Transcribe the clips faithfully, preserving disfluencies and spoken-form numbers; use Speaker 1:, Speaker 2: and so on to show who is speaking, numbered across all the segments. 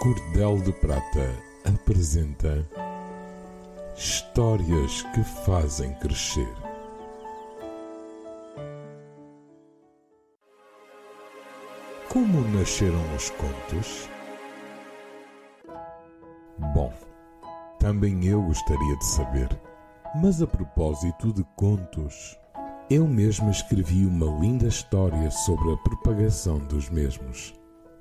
Speaker 1: Cordel de Prata apresenta Histórias que fazem crescer. Como nasceram os contos? Bom, também eu gostaria de saber, mas a propósito de contos, eu mesmo escrevi uma linda história sobre a propagação dos mesmos.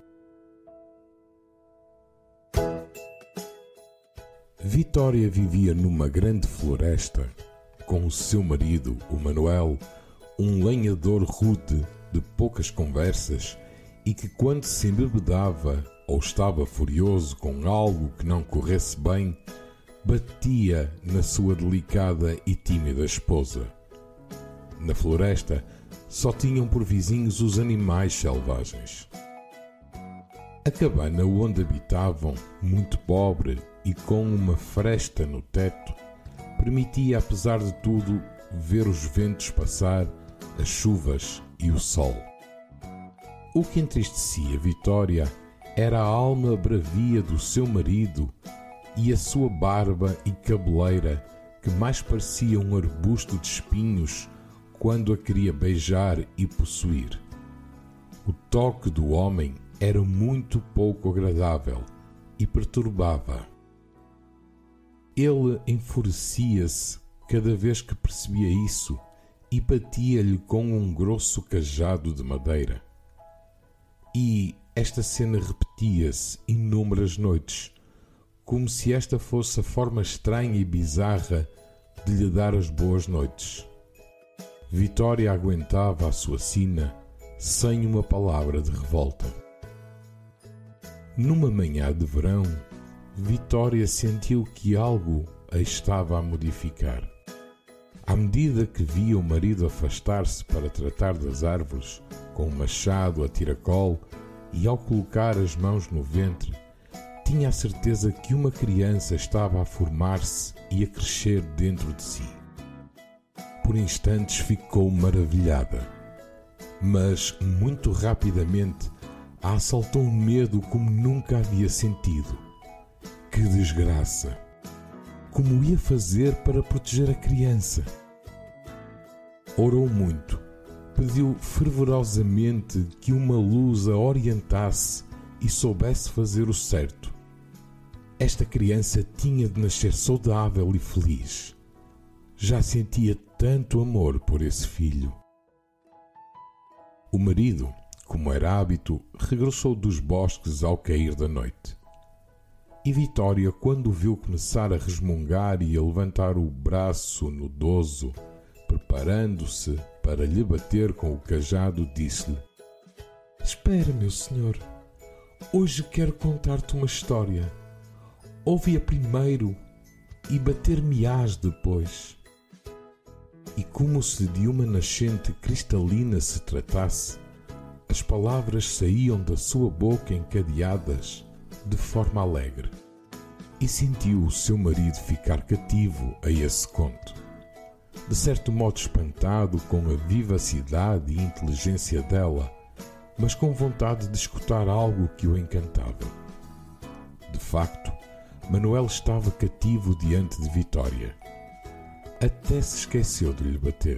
Speaker 1: Vitória vivia numa grande floresta com o seu marido, o Manuel, um lenhador rude de poucas conversas e que, quando se embebedava ou estava furioso com algo que não corresse bem, batia na sua delicada e tímida esposa. Na floresta só tinham por vizinhos os animais selvagens. A cabana onde habitavam, muito pobre e com uma fresta no teto, permitia, apesar de tudo, ver os ventos passar, as chuvas e o sol. O que entristecia Vitória era a alma bravia do seu marido e a sua barba e cabeleira, que mais parecia um arbusto de espinhos quando a queria beijar e possuir. O toque do homem era muito pouco agradável e perturbava. Ele enfurecia-se cada vez que percebia isso e batia-lhe com um grosso cajado de madeira. E esta cena repetia-se inúmeras noites, como se esta fosse a forma estranha e bizarra de lhe dar as boas noites. Vitória aguentava a sua sina sem uma palavra de revolta. Numa manhã de verão, Vitória sentiu que algo a estava a modificar. À medida que via o marido afastar-se para tratar das árvores, com um machado a tiracol e ao colocar as mãos no ventre, tinha a certeza que uma criança estava a formar-se e a crescer dentro de si. Por instantes ficou maravilhada, mas muito rapidamente a assaltou um medo como nunca havia sentido. Que desgraça! Como ia fazer para proteger a criança? Orou muito, pediu fervorosamente que uma luz a orientasse e soubesse fazer o certo. Esta criança tinha de nascer saudável e feliz. Já sentia tanto amor por esse filho. O marido, como era hábito, regressou dos bosques ao cair da noite. E Vitória, quando o viu começar a resmungar e a levantar o braço nudoso, preparando-se para lhe bater com o cajado, disse-lhe: "Espera, meu senhor, hoje quero contar-te uma história. Ouve-a primeiro e bater-me-ás depois." E como se de uma nascente cristalina se tratasse, as palavras saíam da sua boca encadeadas de forma alegre, e sentiu o seu marido ficar cativo a esse conto, de certo modo espantado com a vivacidade e inteligência dela, mas com vontade de escutar algo que o encantava. De facto, Manuel estava cativo diante de Vitória. Até se esqueceu de lhe bater.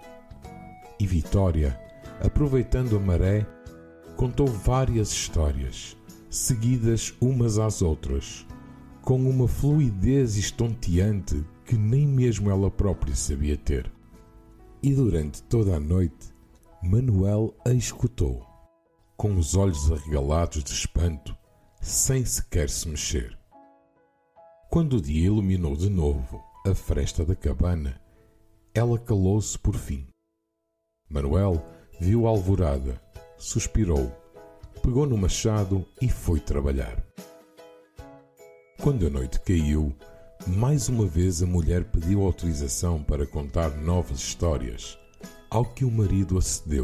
Speaker 1: E Vitória, aproveitando a maré, contou várias histórias, seguidas umas às outras, com uma fluidez estonteante que nem mesmo ela própria sabia ter. E durante toda a noite, Manuel a escutou, com os olhos arregalados de espanto, sem sequer se mexer. Quando o dia iluminou de novo a fresta da cabana, ela calou-se por fim. Manuel viu a alvorada, suspirou, pegou no machado e foi trabalhar. Quando a noite caiu, mais uma vez a mulher pediu autorização para contar novas histórias, ao que o marido acedeu.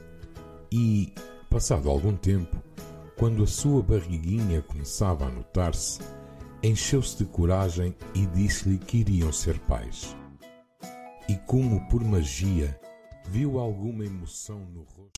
Speaker 1: E, passado algum tempo, quando a sua barriguinha começava a notar-se, encheu-se de coragem e disse-lhe que iriam ser pais. E como por magia, viu alguma emoção no rosto.